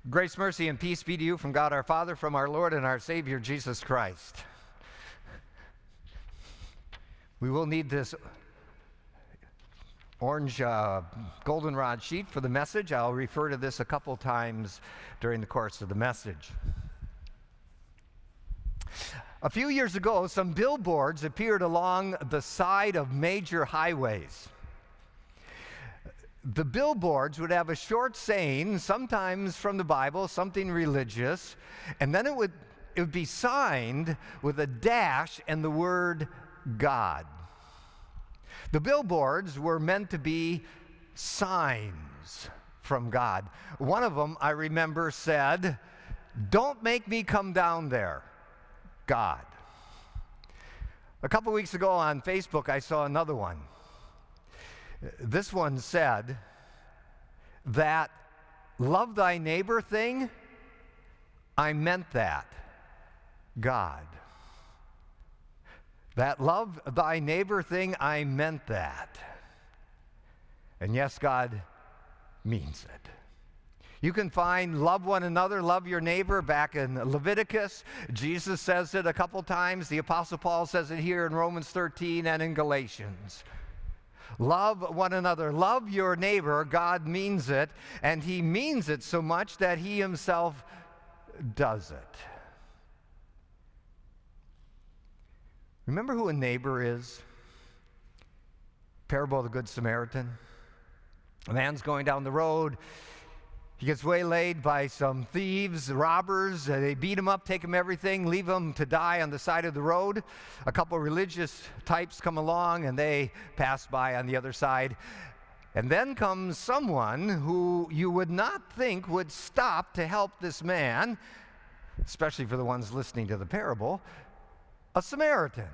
Grace, mercy, and peace be to you from God our Father, from our Lord and our Savior, Jesus Christ. We will need this orange goldenrod sheet for the message. I'll refer to this a couple times during the course of the message. A few years ago, some billboards appeared along the side of major highways. The billboards would have a short saying, sometimes from the Bible, something religious, and then it would be signed with a dash and the word God. The billboards were meant to be signs from God. One of them, I remember, said, "Don't make me come down there, God." A couple weeks ago on Facebook, I saw another one. This one said, "That love thy neighbor thing, I meant that, God. That love thy neighbor thing, I meant that." And yes, God means it. You can find love one another, love your neighbor back in Leviticus. Jesus says it a couple times. The Apostle Paul says it here in Romans 13 and in Galatians. Love one another, love your neighbor. God means it, and he means it so much that he himself does it. Remember who a neighbor is? Parable of the Good Samaritan. A man's going down the road. He gets waylaid by some thieves, robbers. They beat him up, take him everything, leave him to die on the side of the road. A couple of religious types come along, and they pass by on the other side. And then comes someone who you would not think would stop to help this man, especially for the ones listening to the parable, a Samaritan.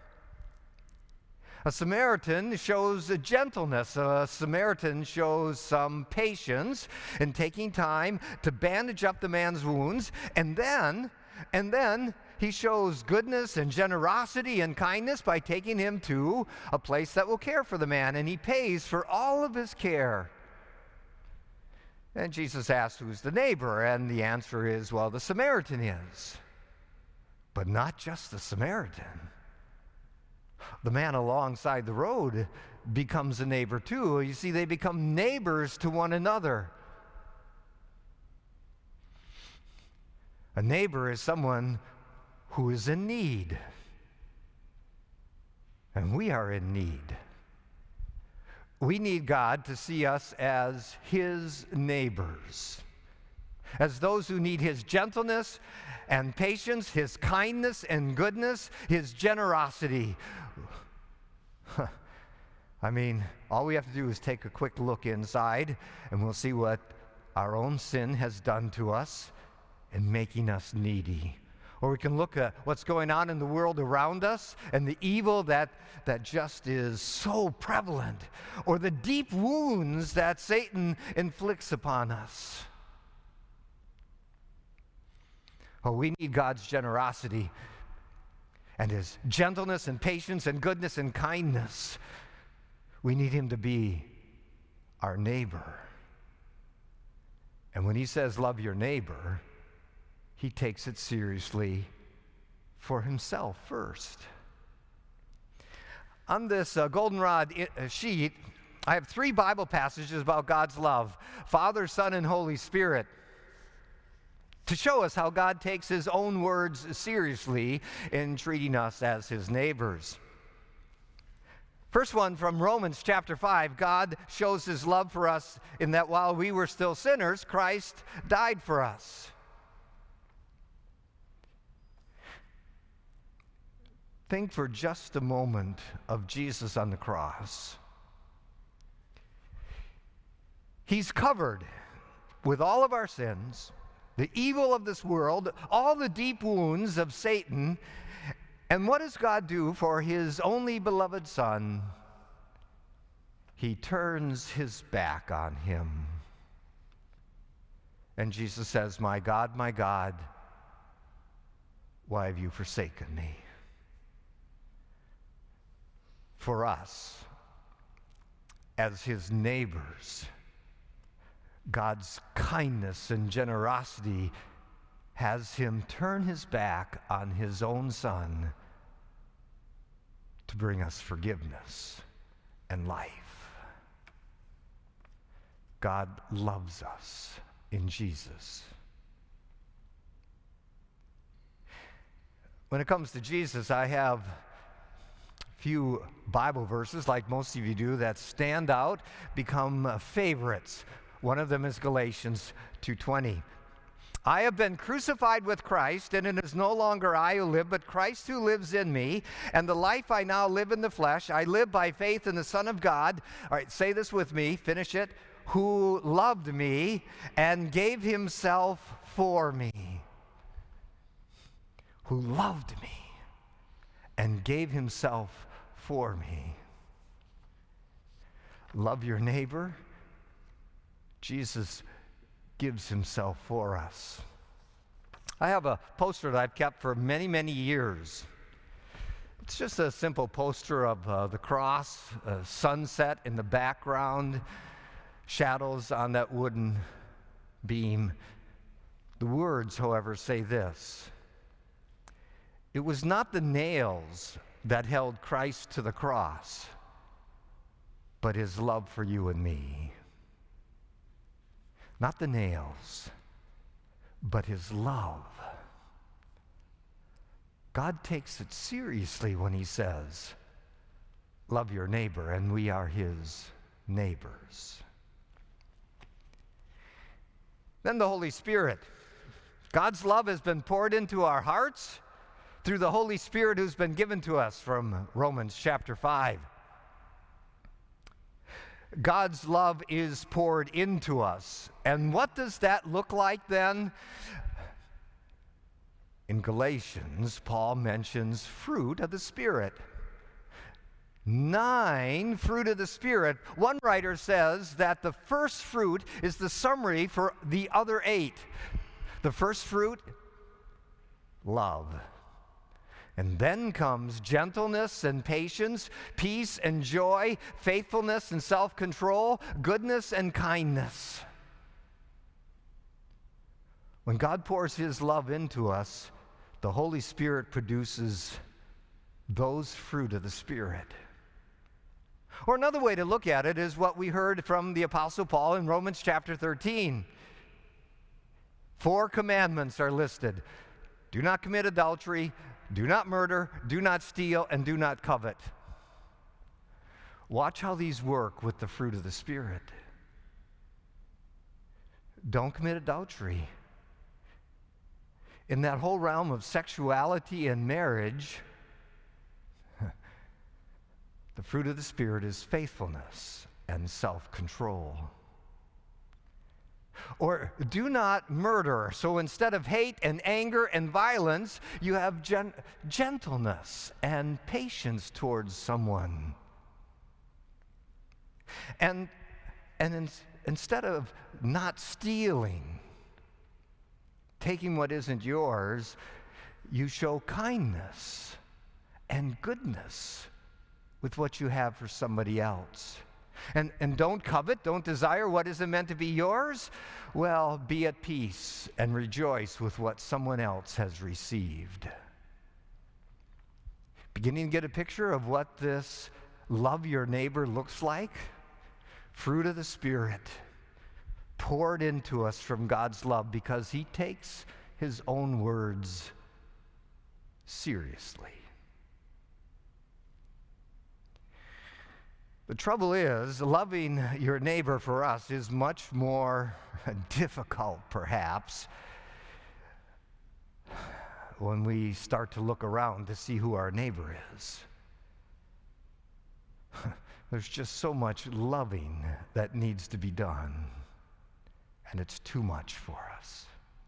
A Samaritan shows a gentleness. A Samaritan shows some patience in taking time to bandage up the man's wounds. And then he shows goodness and generosity and kindness by taking him to a place that will care for the man. And he pays for all of his care. And Jesus asks, who's the neighbor? And the answer is, well, the Samaritan is. But not just the Samaritan. The man alongside the road becomes a neighbor too. You see, they become neighbors to one another. A neighbor is someone who is in need. And we are in need. We need God to see us as his neighbors, as those who need his gentleness and patience, his kindness and goodness, his generosity. I mean, all we have to do is take a quick look inside, and we'll see what our own sin has done to us in making us needy. Or we can look at what's going on in the world around us and the evil that just is so prevalent, or the deep wounds that Satan inflicts upon us. Oh, we need God's generosity and his gentleness and patience and goodness and kindness. We need him to be our neighbor. And when he says love your neighbor, he takes it seriously for himself first. On this goldenrod sheet, I have 3 Bible passages about God's love: Father, Son, and Holy Spirit, to show us how God takes his own words seriously in treating us as his neighbors. First one from Romans chapter 5, God shows his love for us in that while we were still sinners, Christ died for us. Think for just a moment of Jesus on the cross. He's covered with all of our sins, the evil of this world, all the deep wounds of Satan. And what does God do for his only beloved Son? He turns his back on him. And Jesus says, my God, why have you forsaken me?" For us, as his neighbors, God's kindness and generosity has him turn his back on his own Son to bring us forgiveness and life. God loves us in Jesus. When it comes to Jesus, I have a few Bible verses, like most of you do, that stand out, become favorites. One of them is Galatians 2:20. I have been crucified with Christ, and it is no longer I who live, but Christ who lives in me. And the life I now live in the flesh, I live by faith in the Son of God. All right, say this with me, finish it. Who loved me and gave himself for me. Who loved me and gave himself for me. Love your neighbor. Jesus gives himself for us. I have a poster that I've kept for many, many years. It's just a simple poster of the cross, a sunset in the background, shadows on that wooden beam. The words, however, say this: it was not the nails that held Christ to the cross, but his love for you and me. Not the nails, but his love. God takes it seriously when he says, love your neighbor, and we are his neighbors. Then the Holy Spirit. God's love has been poured into our hearts through the Holy Spirit who's been given to us from Romans chapter 5. God's love is poured into us. And what does that look like then? In Galatians, Paul mentions fruit of the Spirit. 9 fruit of the Spirit. One writer says that the first fruit is the summary for the other 8. The first fruit, love. And then comes gentleness and patience, peace and joy, faithfulness and self-control, goodness and kindness. When God pours his love into us, the Holy Spirit produces those fruit of the Spirit. Or another way to look at it is what we heard from the Apostle Paul in Romans chapter 13. 4 commandments are listed. Do not commit adultery, do not murder, do not steal, and do not covet. Watch how these work with the fruit of the Spirit. Don't commit adultery. In that whole realm of sexuality and marriage, the fruit of the Spirit is faithfulness and self-control. Or do not murder. So instead of hate and anger and violence, you have gentleness and patience towards someone. And instead of not stealing, taking what isn't yours, you show kindness and goodness with what you have for somebody else. And don't covet, don't desire what isn't meant to be yours. Well, be at peace and rejoice with what someone else has received. Beginning to get a picture of what this love your neighbor looks like? Fruit of the Spirit poured into us from God's love because he takes his own words seriously. The trouble is, loving your neighbor for us is much more difficult, perhaps, when we start to look around to see who our neighbor is. There's just so much loving that needs to be done, and it's too much for us.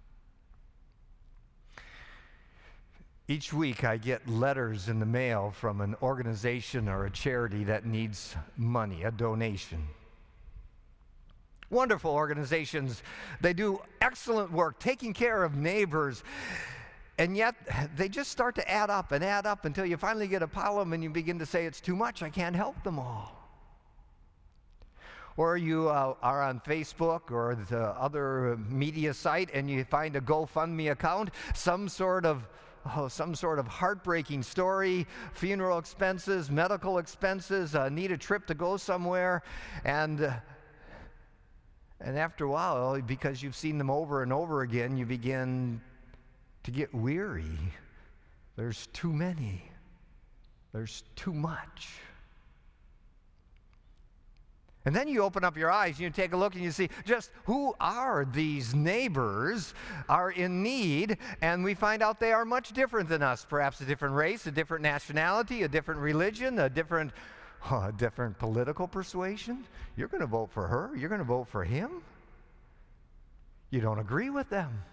Each week I get letters in the mail from an organization or a charity that needs money, a donation. Wonderful organizations. They do excellent work taking care of neighbors, and yet they just start to add up until you finally get a pile of them and you begin to say, it's too much, I can't help them all. Or you are on Facebook or the other media site and you find a GoFundMe account, some sort of heartbreaking story, funeral expenses, medical expenses, need a trip to go somewhere, and after a while, because you've seen them over and over again, you begin to get weary. There's too many. There's too much. And then you open up your eyes and you take a look and you see just who are these neighbors are in need, and we find out they are much different than us. Perhaps a different race, a different nationality, a different religion, a different political persuasion. You're going to vote for her. You're going to vote for him. You don't agree with them.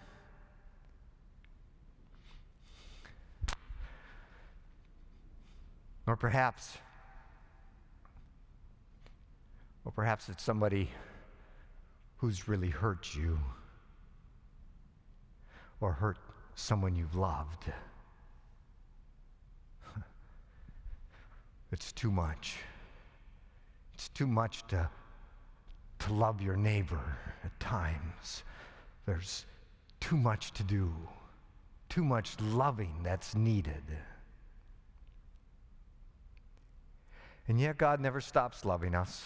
Or perhaps it's somebody who's really hurt you or hurt someone you've loved. It's too much. It's too much to love your neighbor at times. There's too much to do, too much loving that's needed. And yet God never stops loving us.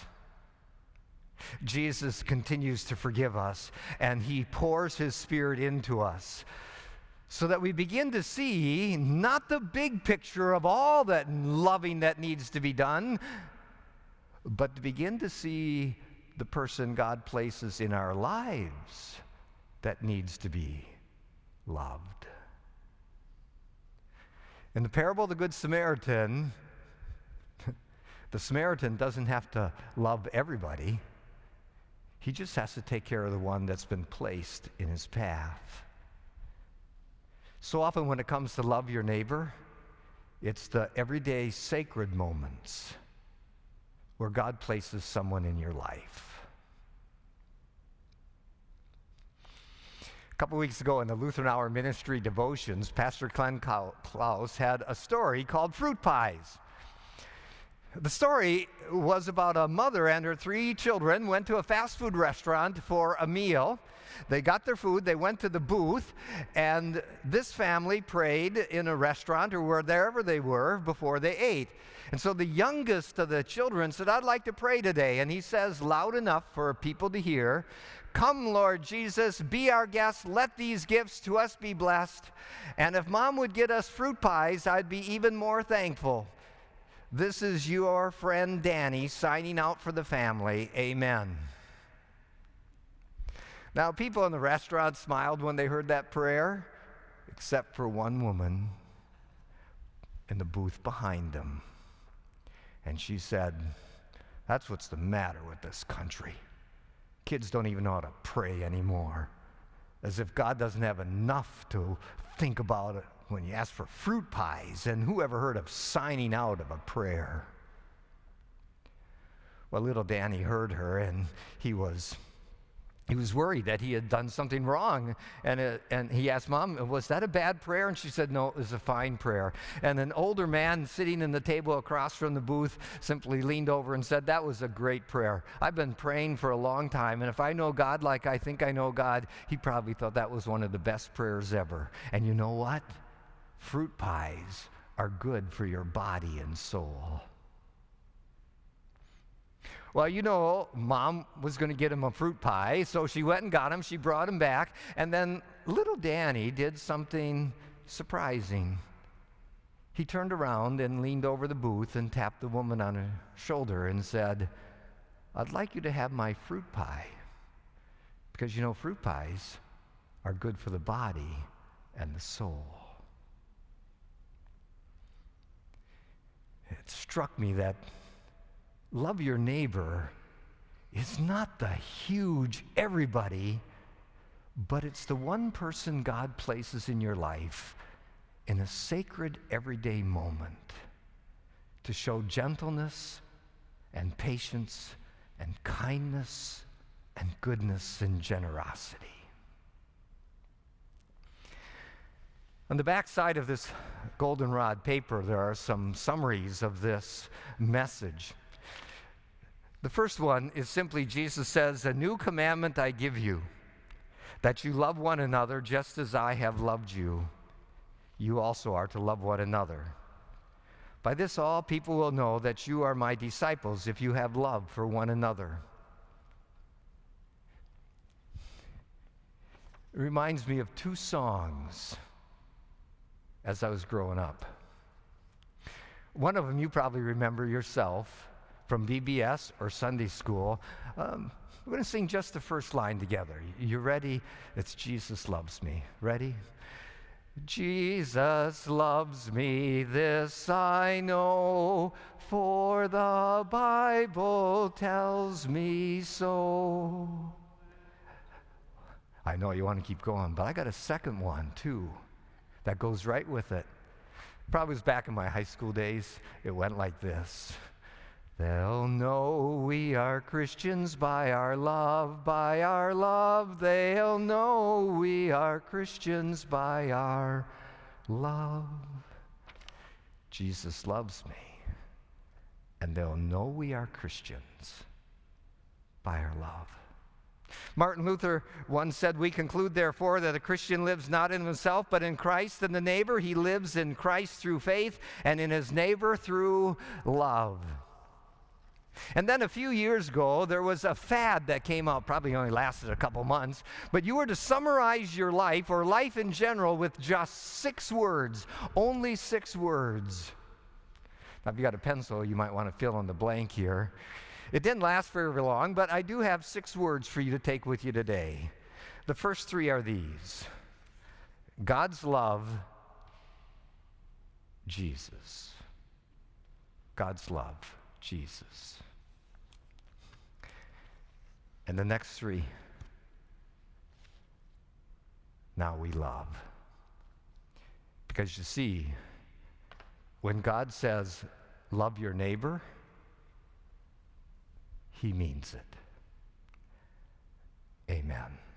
Jesus continues to forgive us, and he pours his Spirit into us so that we begin to see not the big picture of all that loving that needs to be done, but to begin to see the person God places in our lives that needs to be loved. In the parable of the Good Samaritan, the Samaritan doesn't have to love everybody. He just has to take care of the one that's been placed in his path. So often when it comes to love your neighbor, it's the everyday sacred moments where God places someone in your life. A couple weeks ago in the Lutheran Hour Ministry Devotions, Pastor Glenn Klaus had a story called Fruit Pies. The story was about a mother and her 3 children went to a fast food restaurant for a meal. They got their food, they went to the booth, and this family prayed in a restaurant or wherever they were before they ate. And so the youngest of the children said, "I'd like to pray today." And he says loud enough for people to hear, "Come, Lord Jesus, be our guest. Let these gifts to us be blessed. And if Mom would get us fruit pies, I'd be even more thankful. This is your friend Danny signing out for the family. Amen." Now, people in the restaurant smiled when they heard that prayer, except for one woman in the booth behind them. And she said, "That's what's the matter with this country. Kids don't even know how to pray anymore. As if God doesn't have enough to think about it when you ask for fruit pies, and who ever heard of signing out of a prayer?" Well, little Danny heard her, and he was worried that he had done something wrong. And he asked, "Mom, was that a bad prayer?" And she said, "No, it was a fine prayer." And an older man sitting in the table across from the booth simply leaned over and said, "That was a great prayer. I've been praying for a long time, and if I know God like I think I know God, he probably thought that was one of the best prayers ever." And you know what? Fruit pies are good for your body and soul. Well, you know, Mom was going to get him a fruit pie, so she went and got him. She brought him back, and then little Danny did something surprising. He turned around and leaned over the booth and tapped the woman on her shoulder and said, "I'd like you to have my fruit pie, because you know fruit pies are good for the body and the soul." It struck me that love your neighbor is not the huge everybody, but it's the one person God places in your life in a sacred everyday moment to show gentleness and patience and kindness and goodness and generosity. On the back side of this goldenrod paper, there are some summaries of this message. The first one is simply Jesus says, "A new commandment I give you, that you love one another just as I have loved you. You also are to love one another. By this all people will know that you are my disciples if you have love for one another." It reminds me of two songs as I was growing up. One of them you probably remember yourself from VBS or Sunday school. We're going to sing just the first line together. You ready? It's "Jesus loves me." Ready? Jesus loves me, this I know, for the Bible tells me so. I know you want to keep going, but I got a second one too that goes right with it. Probably was back in my high school days. It went like this. They'll know we are Christians by our love, by our love. They'll know we are Christians by our love. Jesus loves me, and they'll know we are Christians by our love. Martin Luther once said, "We conclude, therefore, that a Christian lives not in himself, but in Christ and the neighbor. He lives in Christ through faith, and in his neighbor through love." And then a few years ago, there was a fad that came out, probably only lasted a couple months, but you were to summarize your life, or life in general, with just 6 words, only 6 words. Now, if you got a pencil, you might want to fill in the blank here. It didn't last very long, but I do have 6 words for you to take with you today. The first 3 are these: God's love, Jesus. God's love, Jesus. And the next 3, now we love. Because you see, when God says, love your neighbor, He means it. Amen.